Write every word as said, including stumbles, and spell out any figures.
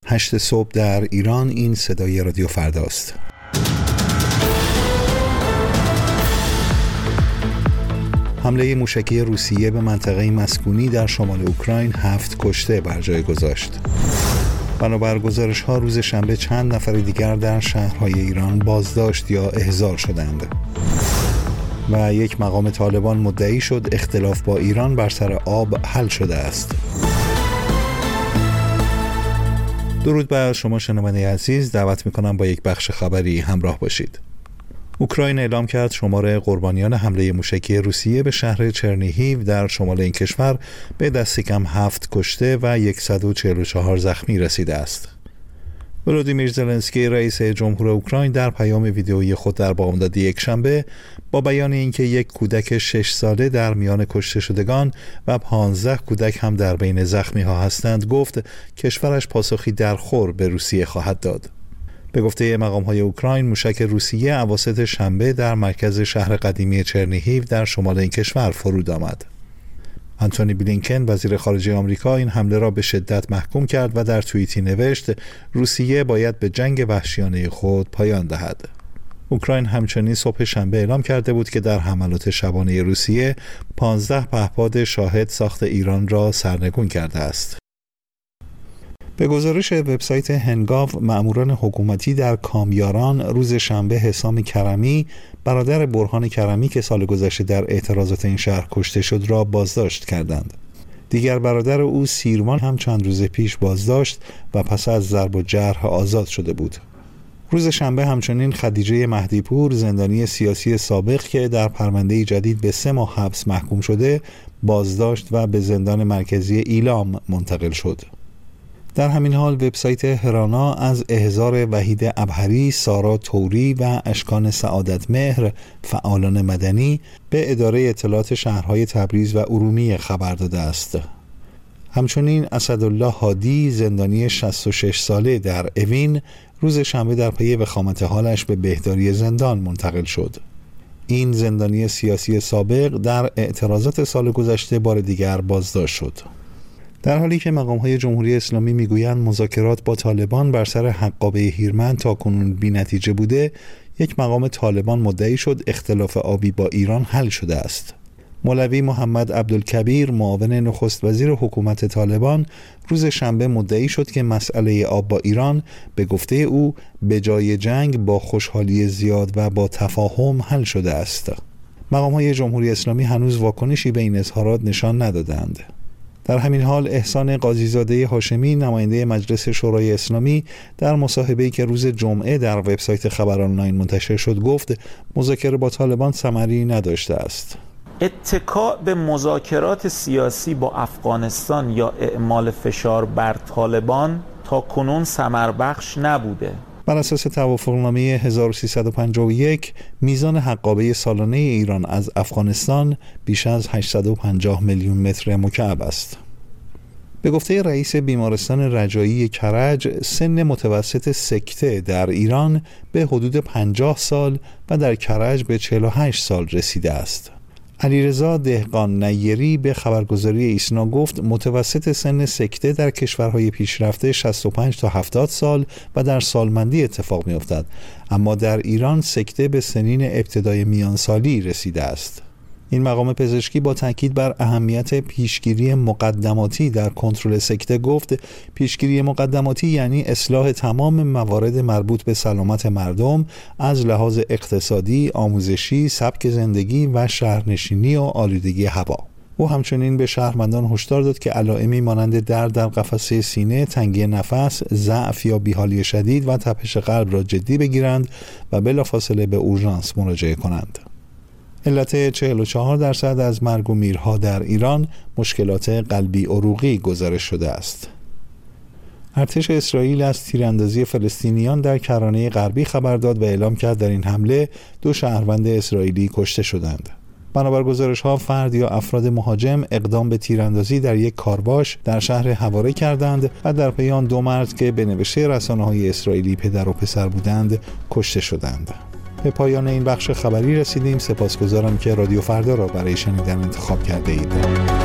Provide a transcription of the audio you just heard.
هشت صبح در ایران. این صدای رادیو فرداست. حمله موشکی روسیه به منطقه مسکونی در شمال اوکراین هفت کشته بر جای گذاشت. بنابر گزارش‌ها روز شنبه چند نفر دیگر در شهرهای ایران بازداشت یا احضار شدند. و یک مقام طالبان مدعی شد اختلاف با ایران بر سر آب حل شده است. درود بر شما شنونده عزیز، دعوت می‌کنم با یک بخش خبری همراه باشید. اوکراین اعلام کرد شمار قربانیان حمله موشکی روسیه به شهر چرنیهیو در شمال این کشور به دست کم هفت کشته و صد و چهل و چهار زخمی رسیده است. ولودیمیر زلنسکی رئیس جمهور اوکراین در پیام ویدئویی خود در بامداد یکشنبه با بیان اینکه یک کودک شش ساله در میان کشته شدگان و پانزده کودک هم در بین زخمی ها هستند گفت کشورش پاسخی درخور به روسیه خواهد داد. به گفته مقام‌های اوکراین، موشک روسیه اواسط شنبه در مرکز شهر قدیمی چرنیهیو در شمال این کشور فرود آمد. آنتونی بلینکن وزیر خارجه آمریکا این حمله را به شدت محکوم کرد و در توییتی نوشت روسیه باید به جنگ وحشیانه خود پایان دهد. اوکراین همچنین صبح شنبه اعلام کرده بود که در حملات شبانه روسیه پانزده پهپاد شاهد ساخت ایران را سرنگون کرده است. به گزارش وبسایت هنگاو، مأموران حکومتی در کامیاران روز شنبه حسام کرمی، برادر برهان کرمی که سال گذشته در اعتراضات این شهر کشته شد، را بازداشت کردند. دیگر برادر او سیروان هم چند روز پیش بازداشت و پس از ضرب و جرح آزاد شده بود. روز شنبه همچنین خدیجه مهدیپور، زندانی سیاسی سابق که در پرونده جدید به سه ماه حبس محکوم شده، بازداشت و به زندان مرکزی ایلام منتقل شد. در همین حال وبسایت هرانا از احضار وحید ابهری، سارا توری و اشکان سعادت مهر، فعالان مدنی، به اداره اطلاعات شهرهای تبریز و ارومیه خبر داده است. همچنین اسدالله هادی، زندانی شصت و شش ساله در اوین، روز شنبه در پی وخامت حالش به بهداری زندان منتقل شد. این زندانی سیاسی سابق در اعتراضات سال گذشته بار دیگر بازداشت شد. در حالی که مقام‌های جمهوری اسلامی میگویند مذاکرات با طالبان بر سر حقابه هیرمند تاکنون بی‌نتیجه بوده، یک مقام طالبان مدعی شد اختلاف آبی با ایران حل شده است. مولوی محمد عبدالکبیر، معاون نخست وزیر حکومت طالبان، روز شنبه مدعی شد که مسئله آب با ایران به گفته او به جای جنگ با خوشحالی زیاد و با تفاهم حل شده است. مقام‌های جمهوری اسلامی هنوز واکنشی به این اظهارات نشان ندادند. در همین حال احسان قاضیزاده هاشمی، نماینده مجلس شورای اسلامی، در مصاحبه‌ای که روز جمعه در وبسایت خبر آنلاین منتشر شد گفت مذاکره با طالبان ثمری نداشته است. اتکا به مذاکرات سیاسی با افغانستان یا اعمال فشار بر طالبان تا کنون ثمربخش نبوده. بر اساس توافقنامه هزار و سیصد و پنجاه و یک، میزان حقابه سالانه ایران از افغانستان بیش از هشتصد و پنجاه میلیون متر مکعب است. به گفته رئیس بیمارستان رجایی کرج، سن متوسط سکته در ایران به حدود پنجاه سال و در کرج به چهل و هشت سال رسیده است. علیرضا دهقان نیری به خبرگزاری ایسنا گفت متوسط سن سکته در کشورهای پیشرفته شصت و پنج تا هفتاد سال و در سالمندی اتفاق می‌افتد، اما در ایران سکته به سنین ابتدای میانسالی رسیده است. این مقام پزشکی با تاکید بر اهمیت پیشگیری مقدماتی در کنترل سکته گفت پیشگیری مقدماتی یعنی اصلاح تمام موارد مربوط به سلامت مردم از لحاظ اقتصادی، آموزشی، سبک زندگی و شهرنشینی و آلودگی هوا. او همچنین به شهروندان هشدار داد که علائمی مانند درد در قفسه سینه، تنگی نفس، ضعف یا بیحالی شدید و تپش قلب را جدی بگیرند و بلافاصله به اورژانس مراجعه کنند. علت چهل و چهار درصد از مرگ و میرها در ایران مشکلات قلبی عروقی گزارش شده است. ارتش اسرائیل از تیراندازی فلسطینیان در کرانه غربی خبر داد و اعلام کرد در این حمله دو شهروند اسرائیلی کشته شدند. بنابر گزارش‌ها فرد یا افراد مهاجم اقدام به تیراندازی در یک کارواش در شهر حواره کردند و در پی آن دو مرد که به نوشته رسانه‌های اسرائیلی پدر و پسر بودند کشته شدند. به پایان این بخش خبری رسیدیم. سپاسگزارم که رادیو فردا را برای شنیدن انتخاب کرده اید.